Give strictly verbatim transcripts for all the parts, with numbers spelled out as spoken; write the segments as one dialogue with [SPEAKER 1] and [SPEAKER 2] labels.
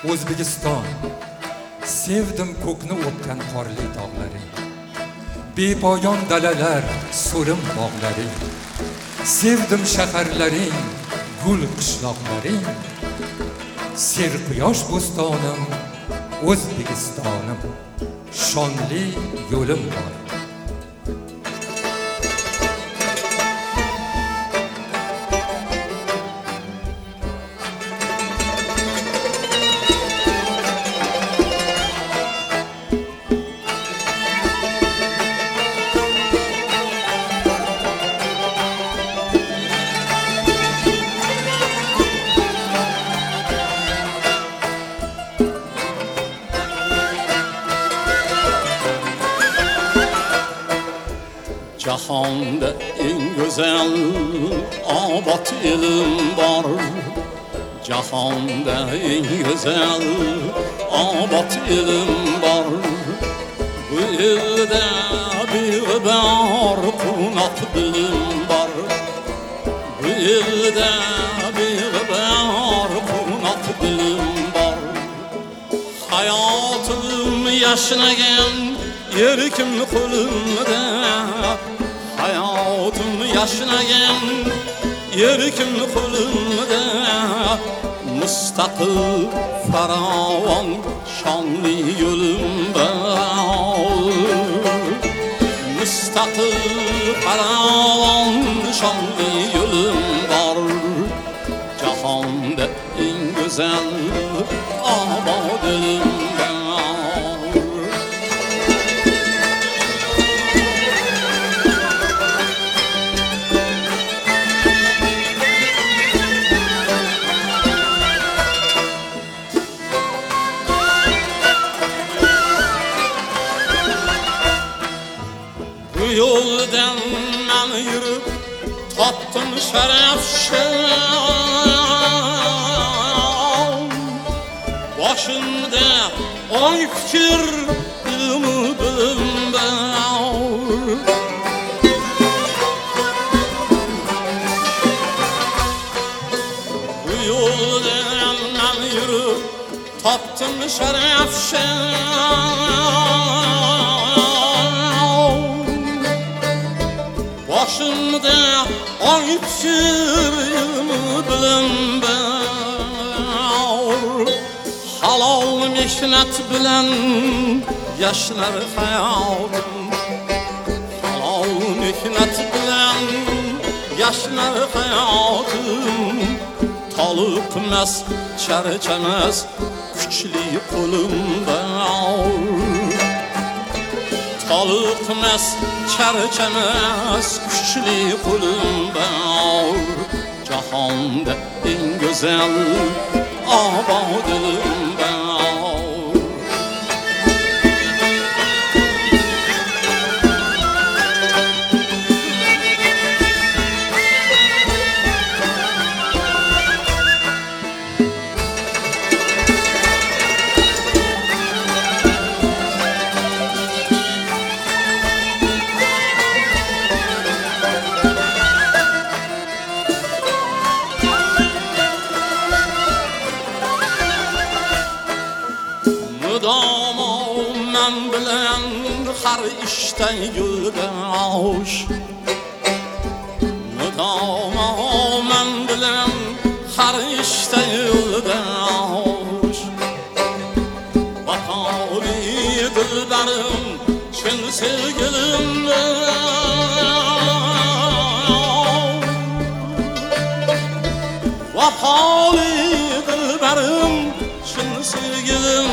[SPEAKER 1] O'zbekiston, sevdim ko'kni o'tgan qorli tog'laring, bepoyon dalalar, so'lim bog'laring, sevdim shaharlaring, gul qishloqlaring, serquyosh bo'stonim, O'zbekistonim, shonli yo'lim bor.
[SPEAKER 2] Jahonda eng go'zal obod elim bor. Jahonda eng go'zal obod elim bor. Bu elda beg'ubor qo'noq dilim bor. Bu elda beg'ubor qo'noq dilim bor. Hayotim yashnagan erkim qo'limda, hayotim yashnagan erkim qo'limda, mustaqil farovon shonli yo'lim bor. Mustaqil farovon shonli yo'lim bor. Jahonda eng go'zal obod elim bor. Yoldan men yürüp tattım şeref şan. Başımda oy fikir ümidim ben. Bu yoldan men yürüp tattım şeref şan. Başımda ay bilen ben, halal mehnet bilen yaşlar hayatım. Halal mehnet bilen yaşlar hayatım. Talıpmaz, çerçemez, güçlü kolumda. Talıpmaz, çerçemez, güçlü kulum bor. Cahanda en güzel obod elim bor. Men bilen har işte yurdaş. Mudama men bilen har işte yurdaş. Vafali dilberim çin sevgilim. Vafali dilberim çin sevgilim.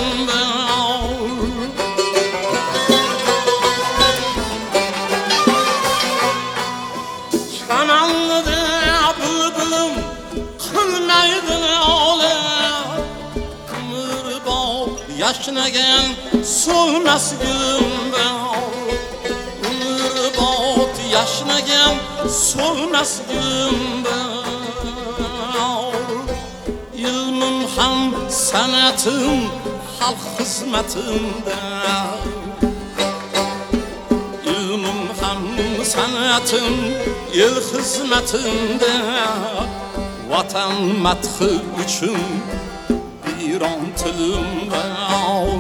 [SPEAKER 2] Yaşnagan so'lmas gulum bor. Umr bot yaşnagan so'lmas gulum bor. Ilmim ham sanatim xalq xizmatimda. Ilmim ham sanatim el xizmatimda. Vatan madhi uchun bir viran tilim var.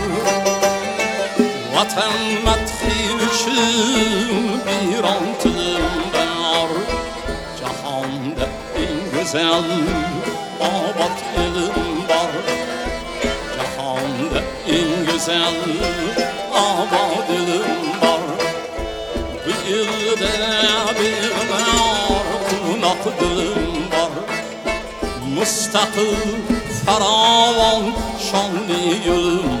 [SPEAKER 2] Vatan madhi üçün viran tilim var. Cahanda en güzel abad elim var. Cahanda en güzel abad elim var. Bu ilde bir var, kunak dilim var. Müstakil faravan şanlı yolum